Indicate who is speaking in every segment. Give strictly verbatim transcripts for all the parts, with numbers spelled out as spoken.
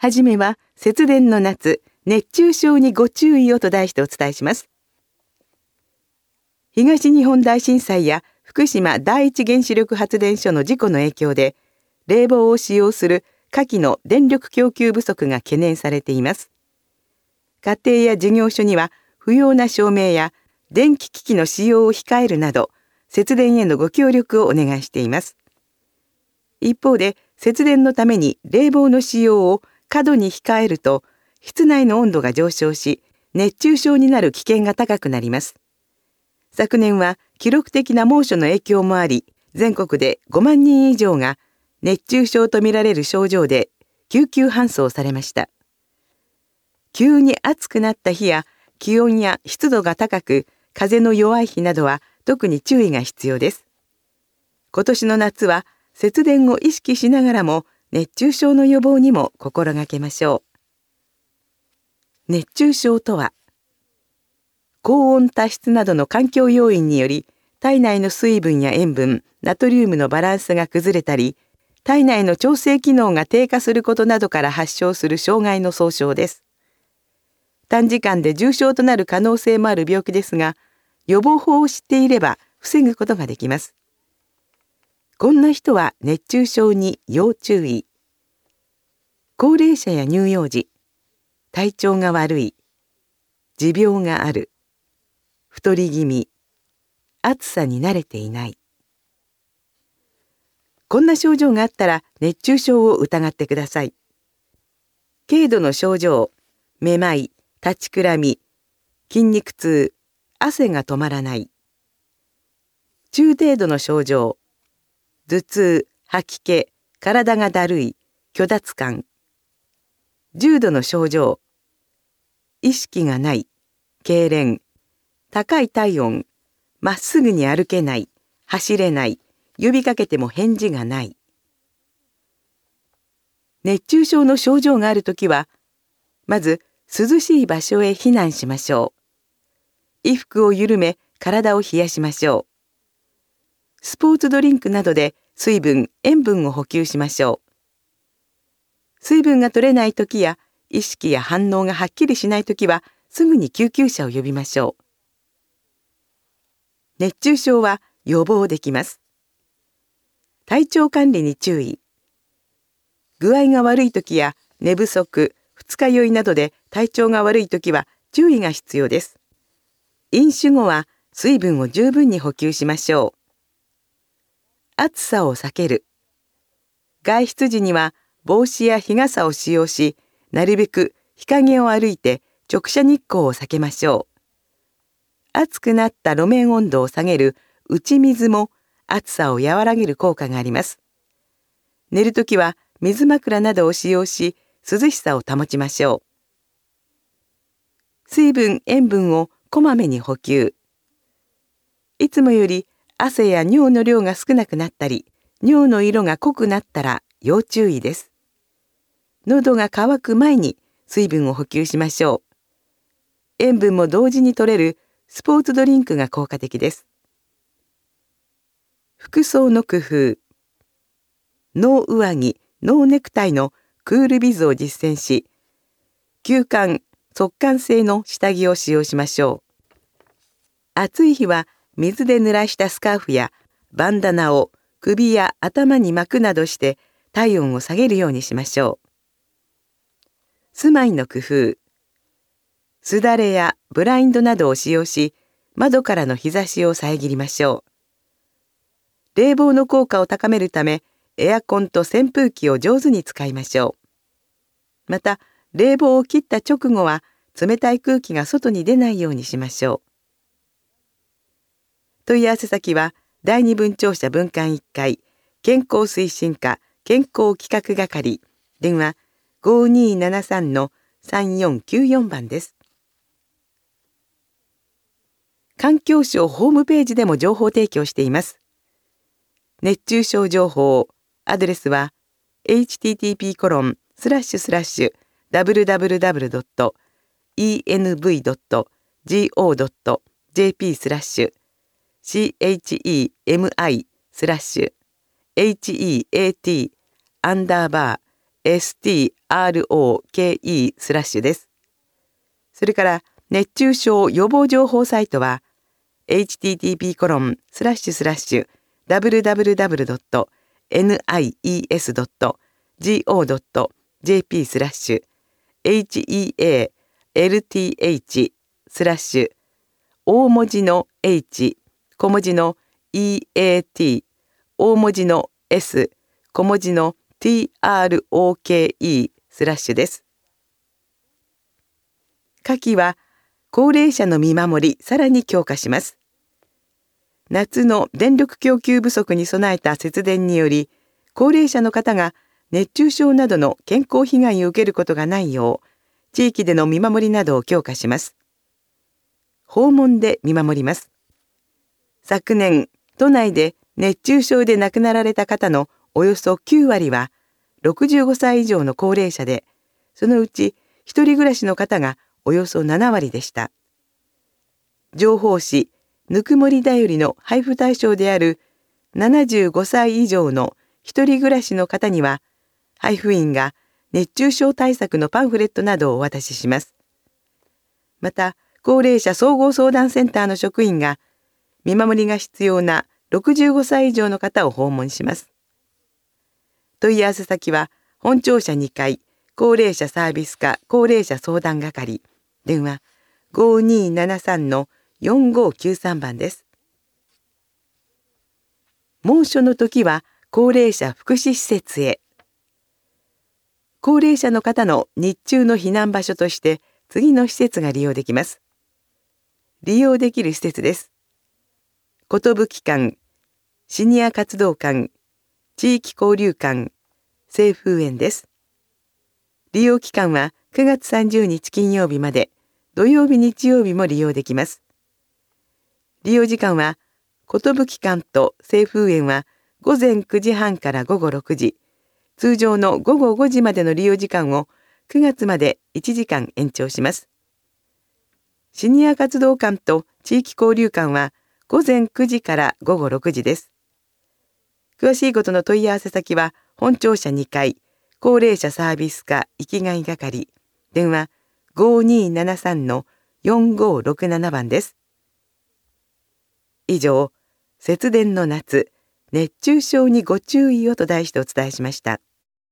Speaker 1: はじめは節電の夏、熱中症にご注意をと題してお伝えします。東日本大震災や福島第一原子力発電所の事故の影響で、冷房を使用する夏季の電力供給不足が懸念されています。家庭や事業所には不要な照明や電気機器の使用を控えるなど、節電へのご協力をお願いしています。一方で、節電のために冷房の使用を過度に控えると、室内の温度が上昇し、熱中症になる危険が高くなります。昨年は記録的な猛暑の影響もあり、全国でごまんにん以上が熱中症とみられる症状で救急搬送されました。急に暑くなった日や気温や湿度が高く、風の弱い日などは特に注意が必要です。今年の夏は節電を意識しながらも熱中症の予防にも心がけましょう。熱中症とは、高温多湿などの環境要因により、体内の水分や塩分、ナトリウムのバランスが崩れたり、体内の調整機能が低下することなどから発症する障害の総称です。短時間で重症となる可能性もある病気ですが、予防法を知っていれば防ぐことができます。こんな人は熱中症に要注意。高齢者や乳幼児、体調が悪い、持病がある、太り気味、暑さに慣れていない。こんな症状があったら熱中症を疑ってください。軽度の症状、めまい、立ちくらみ、筋肉痛、汗が止まらない。中程度の症状、頭痛、吐き気、体がだるい、虚脱感。重度の症状、意識がない、痙攣、高い体温、まっすぐに歩けない、走れない、呼びかけても返事がない。熱中症の症状があるときは、まず涼しい場所へ避難しましょう。衣服を緩め、体を冷やしましょう。スポーツドリンクなどで水分、塩分を補給しましょう。水分が取れないときや、意識や反応がはっきりしないときは、すぐに救急車を呼びましょう。熱中症は予防できます。体調管理に注意。具合が悪いときや寝不足、二日酔いなどで体調が悪いときは注意が必要です。飲酒後は水分を十分に補給しましょう。暑さを避ける。外出時には帽子や日傘を使用し、なるべく日陰を歩いて直射日光を避けましょう。熱くなった路面温度を下げる打ち水も暑さを和らげる効果があります。寝るときは水枕などを使用し、涼しさを保ちましょう。水分、塩分をこまめに補給。いつもより汗や尿の量が少なくなったり、尿の色が濃くなったら要注意です。喉が渇く前に水分を補給しましょう。塩分も同時に摂れるスポーツドリンクが効果的です。服装の工夫。ノー上着、ノーネクタイのクールビズを実践し、吸汗、速乾性の下着を使用しましょう。暑い日は水で濡らしたスカーフやバンダナを首や頭に巻くなどして体温を下げるようにしましょう。住まいの工夫。すだれやブラインドなどを使用し、窓からの日差しを遮りましょう。冷房の効果を高めるため、エアコンと扇風機を上手に使いましょう。また、冷房を切った直後は、冷たい空気が外に出ないようにしましょう。問い合わせ先は、第二分庁舎分館いっかい、健康推進課健康企画係、電話ごにーななさんのさんよんきゅうよんばんです。環境省ホームページでも情報提供しています。熱中症情報、アドレスは エイチティーティーピーコロンスラッシュスラッシュダブリューダブリューダブリュードットイーエヌブイドットジーオードットジェーピースラッシュ シーエイチイーエムアイスラッシュエイチイーエーティーアンダーバースティーアールオーケーイー スラッシュです。それから熱中症予防情報サイトは エイチティーティーピーコロンスラッシュスラッシュダブリューダブリューダブリュードットニーイーエスドットジーオードットジェーピー スラッシュ ヘットスラッシュ大文字の H 小文字の イーエーティー 大文字の S 小文字の トロー スラッシュです。夏季は高齢者の見守りさらに強化します。夏の電力供給不足に備えた節電により、高齢者の方が熱中症などの健康被害を受けることがないよう、地域での見守りなどを強化します。訪問で見守ります。昨年、都内で熱中症で亡くなられた方のおよそきゅうわりはろくじゅうごさい以上の高齢者で、そのうち一人暮らしの方がおよそななわりでした。情報誌ぬくもりだよりの配布対象であるななじゅうごさい以上の一人暮らしの方には、配布員が熱中症対策のパンフレットなどをお渡しします。また、高齢者総合相談センターの職員が見守りが必要なろくじゅうごさい以上の方を訪問します。問い合わせ先は本庁舎にかい高齢者サービス課高齢者相談係、電話 ごにーななさんのよんごーきゅうさん 番です。猛暑の時は高齢者福祉施設へ。高齢者の方の日中の避難場所として次の施設が利用できます。利用できる施設です。寿館、シニア活動館、地域交流館、清風園です。利用期間はくがつさんじゅうにち金曜日まで、土曜日日曜日も利用できます。利用時間は、寿館と清風園はごぜんくじはんからごごろくじ、通常のごごごじまでの利用時間をくがつまでいちじかん延長します。シニア活動館と地域交流館はごぜんくじからごごろくじです。詳しいことの問い合わせ先は本庁舎にかい高齢者サービス課生きがい係、電話 ごにーななさんのよんごーろくなな 番です。以上、節電の夏、熱中症にご注意をと題してお伝えしました。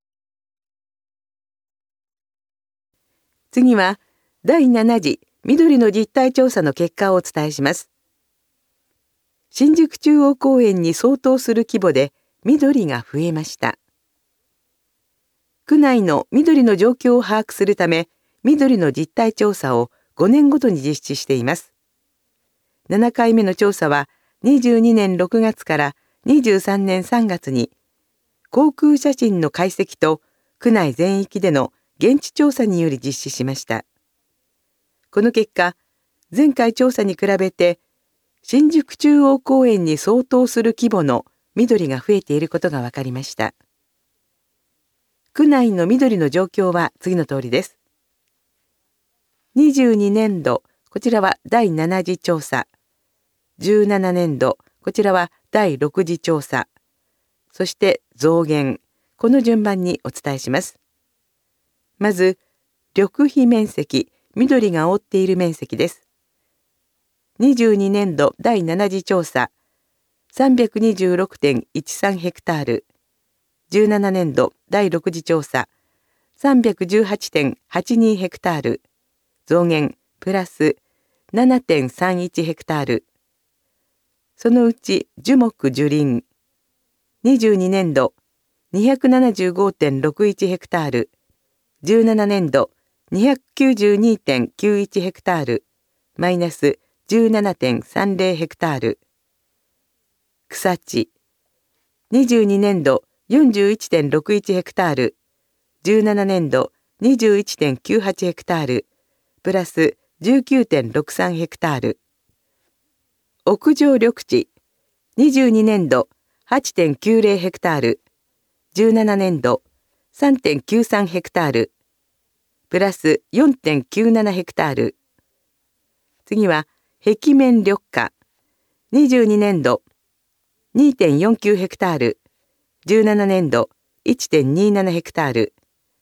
Speaker 1: 次はだいなな次緑の実態調査の結果をお伝えします。新宿中央公園に相当する規模で緑が増えました。区内の緑の状況を把握するため、緑の実態調査をごねんごとに実施しています。ななかいめの調査はにじゅうにねんろくがつからにじゅうさんねんさんがつに、航空写真の解析と区内全域での現地調査により実施しました。この結果、前回調査に比べて、新宿中央公園に相当する規模の緑が増えていることが分かりました。区内の緑の状況は次の通りです。にじゅうにねんど、こちらはだいなな次調査。じゅうななねんど、こちらはだいろく次調査。そして増減、この順番にお伝えします。まず、緑肥面積、緑が覆っている面積です。にじゅうにねんどだいなな次調査、さんびゃくにじゅうろくてんいちさんヘクタール。じゅうななねんどだいろく次調査、さんびゃくじゅうはちてんはちにヘクタール。増減プラス ななてんさんいちヘクタール。そのうち樹木樹林、にじゅうにねんど にひゃくななじゅうごてんろくいちヘクタール。じゅうななねんど にひゃくきゅうじゅうにてんきゅういちヘクタール。マイナス じゅうななてんさんぜろヘクタール。草地、にじゅうにねんど よんじゅういちてんろくいちヘクタール。じゅうななねんど にじゅういちてんきゅうはちヘクタール。プラス じゅうきゅうてんろくさんヘクタール。屋上緑地、にじゅうにねんど はちてんきゅうぜろヘクタール。じゅうななねんど さんてんきゅうさんヘクタール。プラス よんてんきゅうななヘクタール。次は壁面緑化、にじゅうにねんど にてんよんきゅうヘクタール。じゅうななねんど いちてんにななヘクタール。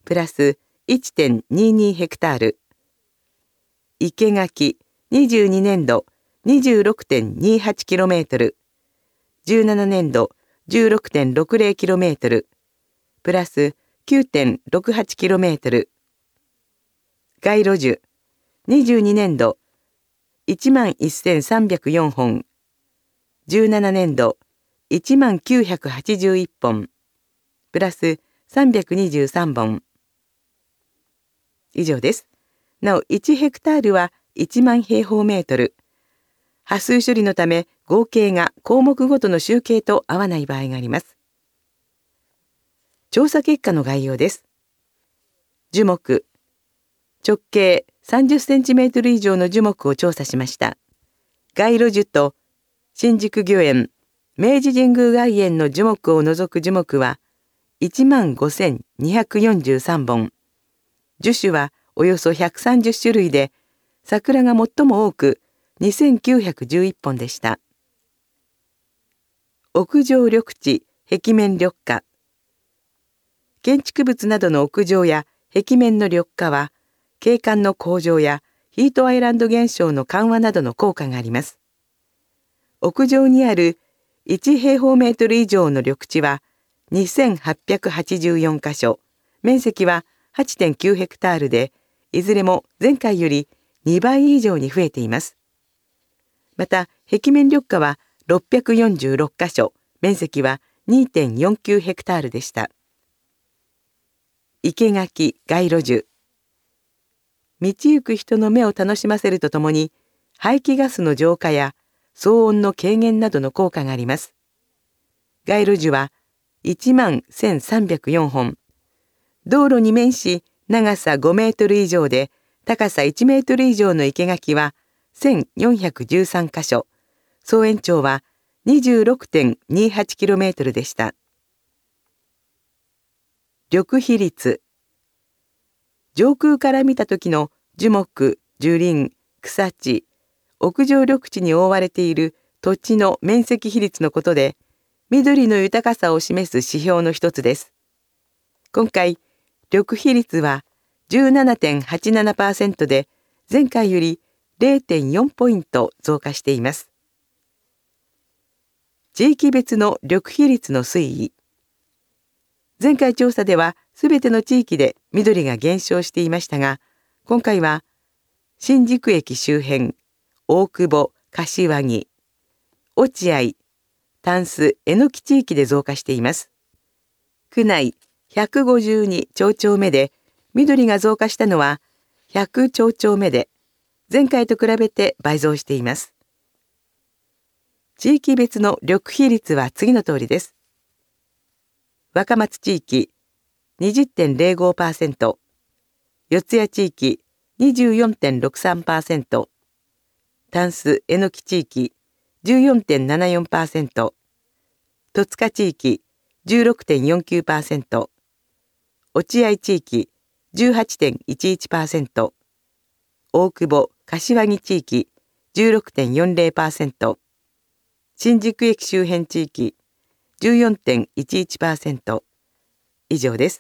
Speaker 1: プラス いってんにーにー ヘクタール。生垣にじゅうにねんど にじゅうろくてんにーはちキロメートル、じゅうななねんど じゅうろくてんろくぜろキロメートル、プラス きゅうてんろくはちキロメートル。街路樹にじゅうにねんど いちまんせんさんびゃくよんほん、じゅうななねんど いちまんきゅうひゃくはちじゅういっぽん、プラスさんびゃくにじゅうさんぼん。以上です。なおいちヘクタールはいちまん平方メートル。波数処理のため合計が項目ごとの集計と合わない場合があります。調査結果の概要です。樹木。直径さんじゅっセンチメートル以上の樹木を調査しました。街路樹と新宿御苑、明治神宮外苑の樹木を除く樹木はいちまんごせんにひゃくよんじゅうさんぼん。樹種はおよそひゃくさんじゅっしゅるいで、桜が最も多くにせんきゅうひゃくじゅういっぽんでした。屋上緑地、壁面緑化。建築物などの屋上や壁面の緑化は、景観の向上やヒートアイランド現象の緩和などの効果があります。屋上にあるいち平方メートル以上の緑地はにせんはっぴゃくはちじゅうよんかしょ、面積は はちてんきゅうヘクタールで、いずれも前回よりにばい以上に増えています。また、壁面緑化はろっぴゃくよんじゅうろっかしょ、面積は にてんよんきゅうヘクタールでした。生垣街路樹。道行く人の目を楽しませるとともに、排気ガスの浄化や騒音の軽減などの効果があります。街路樹はいちまんせんさんびゃくよんほん。道路に面し、長さごメートル以上で、高さいちメートル以上の生垣はせんよんひゃくじゅうさんかしょ、総延長は にじゅうろくてんにーはちキロメートルでした。緑比率。上空から見た時の樹木、樹林、草地、屋上緑地に覆われている土地の面積比率のことで、緑の豊かさを示す指標の一つです。今回、緑比率は じゅうななてんはちななパーセント で、前回より れいてんよんポイント増加しています。地域別の緑比率の推移。前回調査では、すべての地域で緑が減少していましたが、今回は新宿駅周辺、大久保、柏木、落合、丹洲、榎木地域で増加しています。区内ひゃくごじゅうに町丁目で緑が増加したのはひゃく町丁目で、前回と比べて倍増しています。地域別の緑比率は次の通りです。若松地域 にじゅってんぜろごパーセント、四谷地域 にじゅうよんてんろくさんパーセント、丹洲榎木地域 じゅうよんてんななよんパーセント、戸塚地域 じゅうろくてんよんきゅうパーセント、落合地域 じゅうはちてんいちいちパーセント、大久保・柏木地域 じゅうろくてんよんぜろパーセント、新宿駅周辺地域 じゅうよんてんいちいちパーセント。以上です。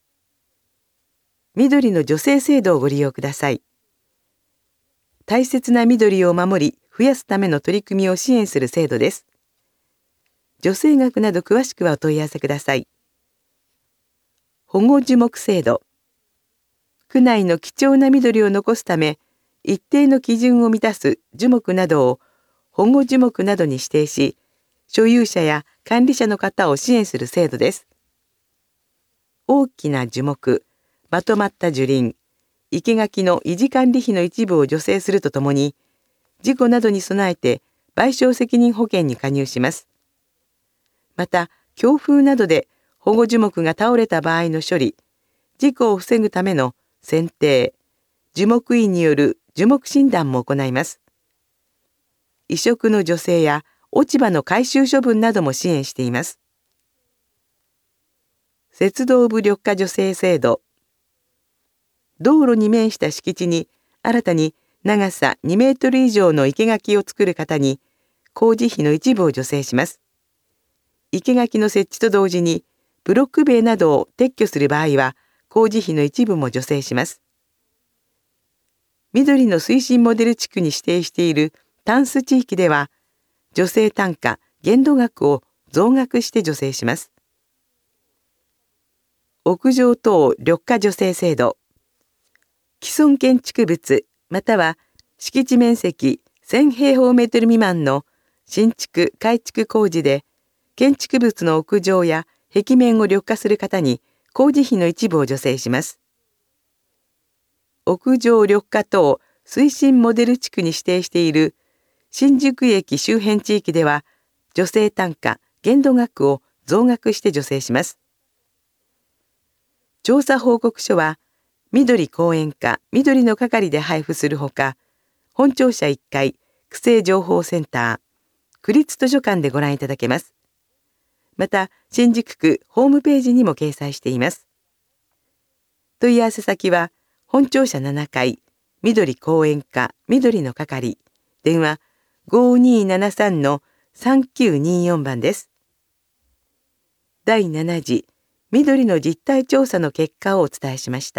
Speaker 1: 緑の助成制度をご利用ください。大切な緑を守り、増やすための取り組みを支援する制度です。助成額など詳しくはお問い合わせください。保護樹木制度。区内の貴重な緑を残すため、一定の基準を満たす樹木などを保護樹木などに指定し、所有者や管理者の方を支援する制度です。大きな樹木、まとまった樹林、生垣の維持管理費の一部を助成するとともに、事故などに備えて賠償責任保険に加入します。また、強風などで保護樹木が倒れた場合の処理、事故を防ぐための剪定、樹木医による樹木診断も行います。移植の助成や落ち葉の回収処分なども支援しています。鉄道部緑化助成制度。道路に面した敷地に新たに長さにメートル以上の生垣を作る方に工事費の一部を助成します。生垣の設置と同時にブロック塀などを撤去する場合は工事費の一部も助成します。緑の推進モデル地区に指定しているタンス地域では、助成単価、限度額を増額して助成します。屋上等緑化助成制度。既存建築物または敷地面積せん平方メートル未満の新築・改築工事で建築物の屋上や壁面を緑化する方に工事費の一部を助成します。屋上緑化等推進モデル地区に指定している新宿駅周辺地域では助成単価・限度額を増額して助成します。調査報告書は緑公園課緑の係で配布するほか、本庁舎いっかい区政情報センター、区立図書館でご覧いただけます。また、新宿区ホームページにも掲載しています。問い合わせ先は、本庁舎ななかい緑公園課緑の係、電話 ごにーななさんのさんきゅうにーよん 番です。だいなな次緑の実態調査の結果をお伝えしました。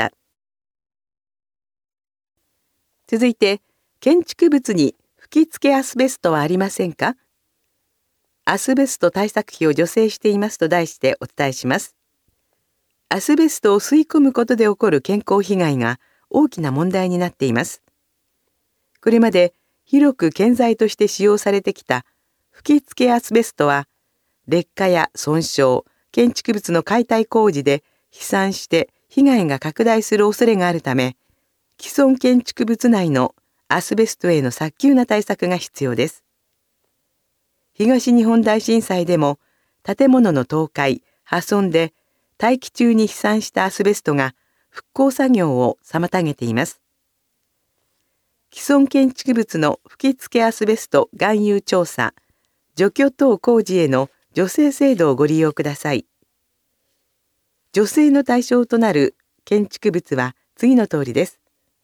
Speaker 1: 続いて、建築物に吹き付けアスベストはありませんか？アスベスト対策費を助成していますと題してお伝えします。アスベストを吸い込むことで起こる健康被害が大きな問題になっています。これまで広く建材として使用されてきた吹き付けアスベストは、劣化や損傷、建築物の解体工事で飛散して被害が拡大する恐れがあるため、既存建築物内のアスベストへの早急な対策が必要です。東日本大震災でも建物の倒壊、破損で大気中に飛散したアスベストが復興作業を妨げています。既存建築物の吹き付けアスベスト含有調査、除去等工事への助成制度をご利用ください。助成の対象となる建築物は次の通りです。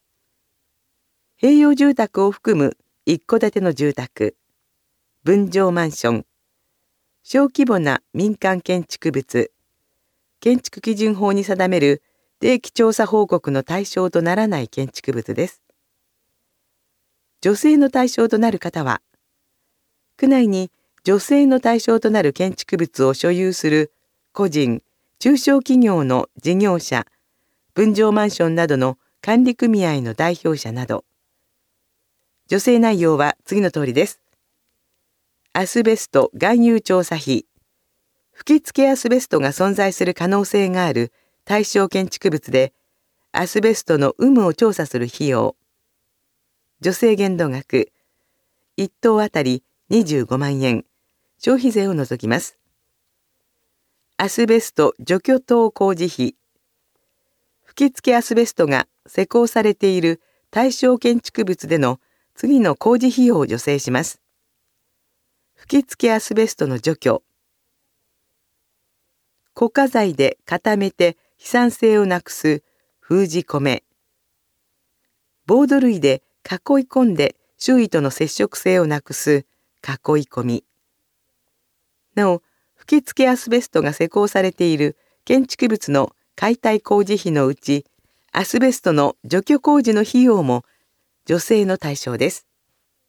Speaker 1: 併用住宅を含む一戸建ての住宅、分譲マンション、小規模な民間建築物、建築基準法に定める定期調査報告の対象とならない建築物です。助成の対象となる方は、区内に助成の対象となる建築物を所有する個人、中小企業の事業者、分譲マンションなどの管理組合の代表者など、助成内容は次の通りです。アスベスト含有調査費、吹き付けアスベストが存在する可能性がある対象建築物で、アスベストの有無を調査する費用、助成限度額、いっ棟あたりにじゅうごまんえん、消費税を除きます。アスベスト除去等工事費、吹き付けアスベストが施工されている対象建築物での次の工事費用を助成します。吹き付けアスベストの除去、固化材で固めて飛散性をなくす封じ込め、ボード類で囲い込んで周囲との接触性をなくす囲い込み。なお、吹き付けアスベストが施工されている建築物の解体工事費のうち、アスベストの除去工事の費用も助成の対象です。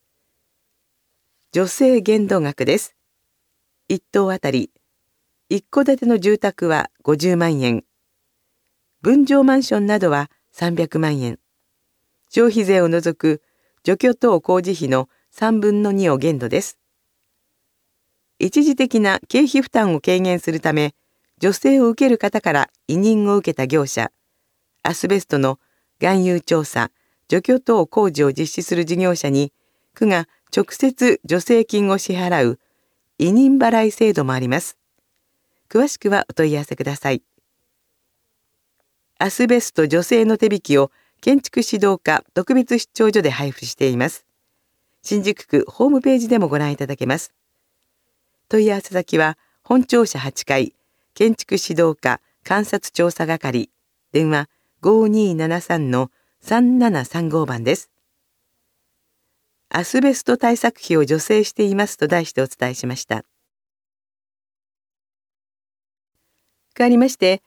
Speaker 1: 助成限度額です。いっ棟あたり、一戸建ての住宅はごじゅうまんえん、分譲マンションなどはさんびゃくまんえん、消費税を除く除去等工事費のさんぶんのにを限度です。一時的な経費負担を軽減するため、助成を受ける方から委任を受けた業者、アスベストの含有調査、除去等工事を実施する事業者に、区が直接助成金を支払う委任払い制度もあります。詳しくはお問い合わせください。アスベスト助成の手引きを建築指導課特別出張所で配布しています。新宿区ホームページでもご覧いただけます。問い合わせ先は本庁舎はちかい建築指導課監察調査係、電話 ごにーななさんのさんななさんご 番です。アスベスト対策費を助成していますと題してお伝えしました。変わりまして、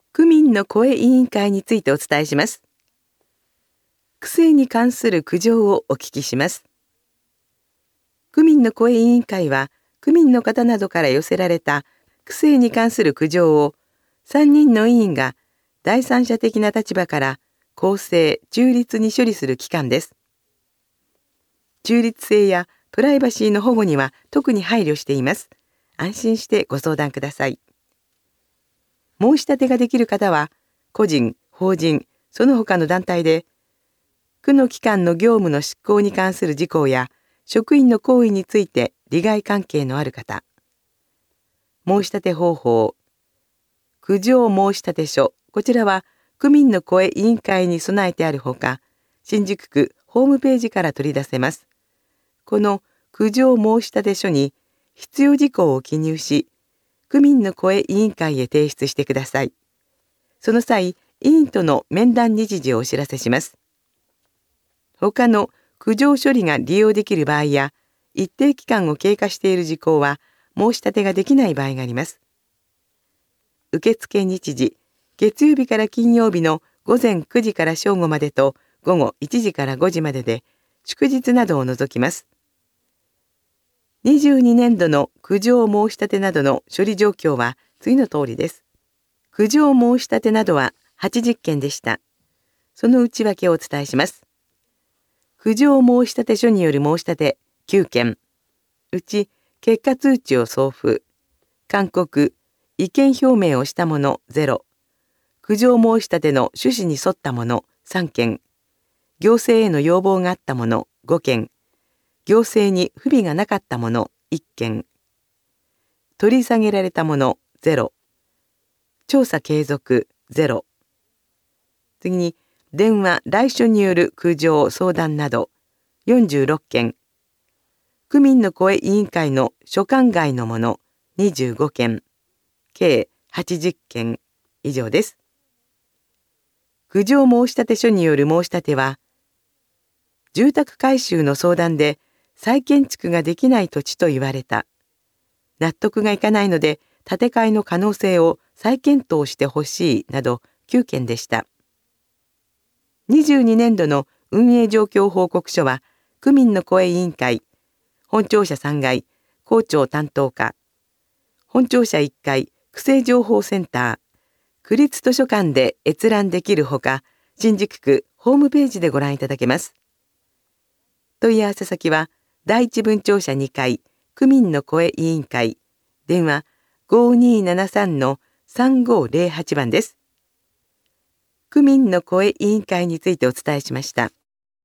Speaker 1: 区民の声委員会についてお伝えします。区政に関する苦情をお聞きします。区民の声委員会は、区民の方などから寄せられた区政に関する苦情をさんにんの委員が第三者的な立場から公正・中立に処理する機関です。中立性やプライバシーの保護には特に配慮しています。安心してご相談ください。申し立てができる方は、個人、法人、その他の団体で、区の機関の業務の執行に関する事項や、職員の行為について利害関係のある方。申し立て方法。苦情申し立て書。こちらは、区民の声委員会に備えてあるほか、新宿区ホームページから取り出せます。この苦情申し立て書に必要事項を記入し、区民の声委員会へ提出してください。その際、委員との面談日時をお知らせします。他の苦情処理が利用できる場合や、一定期間を経過している事項は申し立てができない場合があります。受付日時、月曜日から金曜日の午前くじから正午までと午後いちじからごじまでで、祝日などを除きます。にじゅうにねんどの苦情申し立てなどの処理状況は次の通りです。苦情申し立てなどははちじゅっけんでした。その内訳をお伝えします。苦情申し立て書による申し立てきゅうけん、うち結果通知を送付、勧告、意見表明をしたものゼロ、苦情申し立ての趣旨に沿ったものさんけん、行政への要望があったものごけん、行政に不備がなかったものいっけん、取り下げられたものゼロ、調査継続ゼロ。次に、電話・来所による苦情・相談などよんじゅうろっけん、区民の声委員会の所管外のものにじゅうごけん、計はちじゅっけん以上です。苦情申し立て書による申し立ては、住宅改修の相談で再建築ができない土地と言われた。納得がいかないので建て替えの可能性を再検討してほしいなどきゅうけんでした。にじゅうにねんどの運営状況報告書は、区民の声委員会、本庁舎さんがい、校長担当課、本庁舎いっかい、区政情報センター、区立図書館で閲覧できるほか、新宿区ホームページでご覧いただけます。問い合わせ先は、第一分庁舎にかい、区民の声委員会、電話 ごにーななさんのさんごーぜろはち 番です。区民の声委員会についてお伝えしました。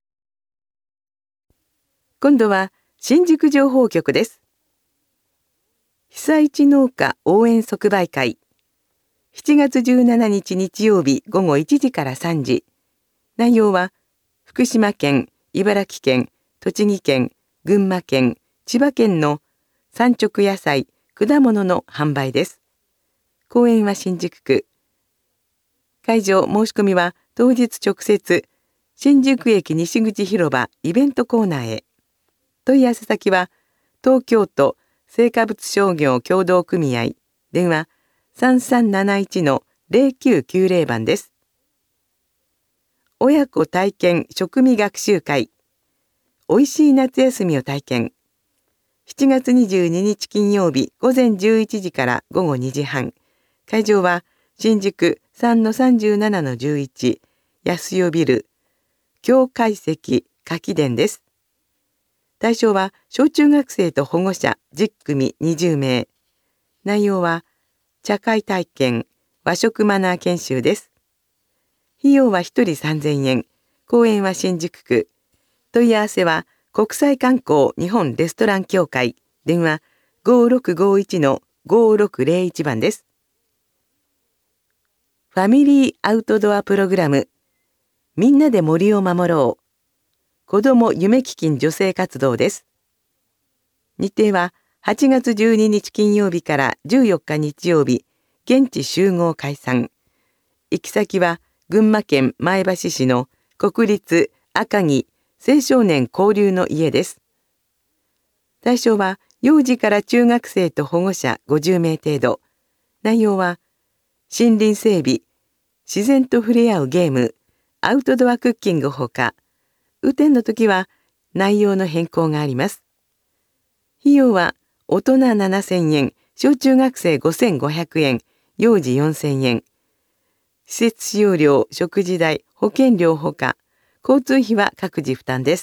Speaker 1: 今度は新宿情報局です。被災地農家応援即売会。しちがつじゅうしちにち日曜日ごごいちじからさんじ。内容は福島県、茨城県、栃木県、群馬県、千葉県の産直野菜、果物の販売です。公園は新宿区。会場申し込みは当日直接、新宿駅西口広場イベントコーナーへ。問い合わせ先は、東京都青果物商業協同組合、電話 さんさんなないちのぜろきゅうきゅうぜろ 番です。親子体験食味学習会。おいしい夏休みを体験。しちがつにじゅうににち金曜日ごぜんじゅういちじからごごにじはん。会場は新宿 さんのさんじゅうななのじゅういち 安代ビル境界石夏季殿です。対象は小中学生と保護者じゅっくみにじゅうめい。内容は茶会体験、和食マナー研修です。費用はひとりさんぜんえん。公園は新宿区。問い合わせは国際観光日本レストラン協会。電話 ごろくごいちのごろくぜろいち 番です。ファミリーアウトドアプログラム。みんなで森を守ろう。子ども夢基金助成活動です。日程ははちがつじゅうににち金曜日からじゅうよっか日曜日、現地集合解散。行き先は群馬県前橋市の国立赤城青少年交流の家です。対象は幼児から中学生と保護者ごじゅうめい程度。内容は森林整備、 自然と触れ合うゲーム、アウトドアクッキングほか、雨天の時は内容の変更があります。費用は大人ななせんえん、小中学生ごせんごひゃくえん、幼児よんせんえん。施設使用料、食事代、保険料ほか、交通費は各自負担です。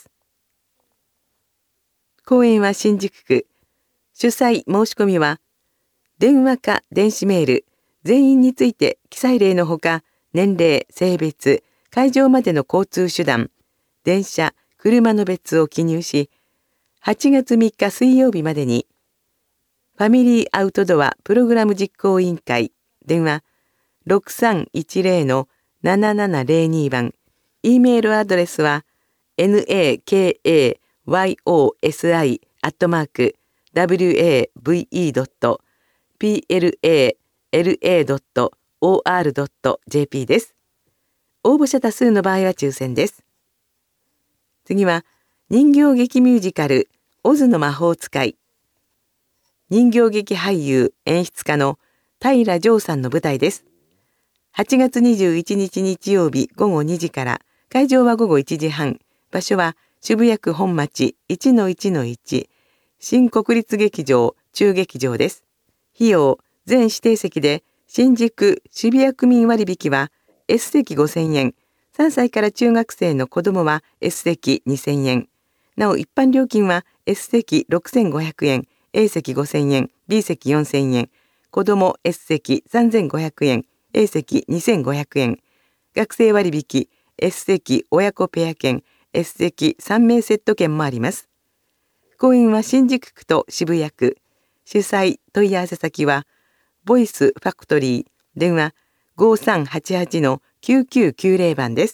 Speaker 1: 公園は新宿区。主催申し込みは、電話か電子メール、全員について記載例のほか、年齢、性別、会場までの交通手段、電車、車の別を記入し、はちがつみっか水曜日までに、ファミリーアウトドアプログラム実行委員会、電話ろくさんいちゼロのななななゼロにばん、E メールアドレスは ナカヨシアットマーク ワブドットプラドットオーアールドットジェーピー です。応募者多数の場合は抽選です。次は人形劇ミュージカルオズの魔法使い。人形劇俳優演出家の平丈さんの舞台です。はちがつにじゅういちにち日曜日ごごにじから、会場はごごいちじはん、場所は渋谷区本町 いちのいちのいち、新国立劇場中劇場です。費用、全指定席で新宿渋谷区民割引は S 席ごせんえん、さんさいから中学生の子どもは S 席にせんえん。なお一般料金は S 席ろくせんごひゃくえん、A 席ごせんえん、B 席よんせんえん、子ども S 席さんぜんごひゃくえん、A 席にせんごひゃくえん、学生割引 S 席親子ペア券、S 席さんめいセット券もあります。公演は新宿区と渋谷区。主催問い合わせ先はボイスファクトリー、電話ごさんはちはちのきゅうきゅうきゅうゼロばんです。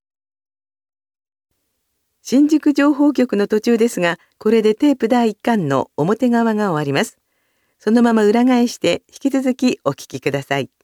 Speaker 1: 新宿情報局の途中ですが、これでテープだいいっかんの表側が終わります。そのまま裏返して引き続きお聞きください。